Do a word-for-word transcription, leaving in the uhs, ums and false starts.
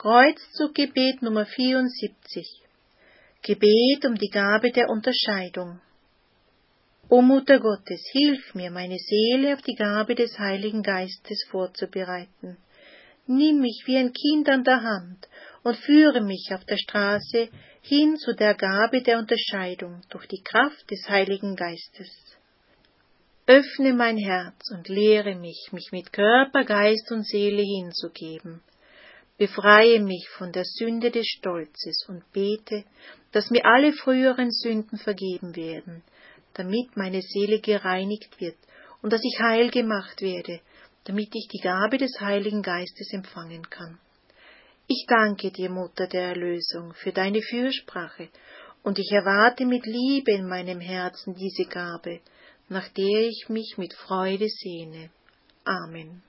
Kreuzzuggebet Nummer vierundsiebzig. Gebet um die Gabe der Unterscheidung. O Mutter Gottes, hilf mir, meine Seele auf die Gabe des Heiligen Geistes vorzubereiten. Nimm mich wie ein Kind an der Hand und führe mich auf der Straße hin zu der Gabe der Unterscheidung durch die Kraft des Heiligen Geistes. Öffne mein Herz und lehre mich, mich mit Körper, Geist und Seele hinzugeben. Befreie mich von der Sünde des Stolzes und bete, dass mir alle früheren Sünden vergeben werden, damit meine Seele gereinigt wird und dass ich heil gemacht werde, damit ich die Gabe des Heiligen Geistes empfangen kann. Ich danke dir, Mutter der Erlösung, für deine Fürsprache, und ich erwarte mit Liebe in meinem Herzen diese Gabe, nach der ich mich mit Freude sehne. Amen.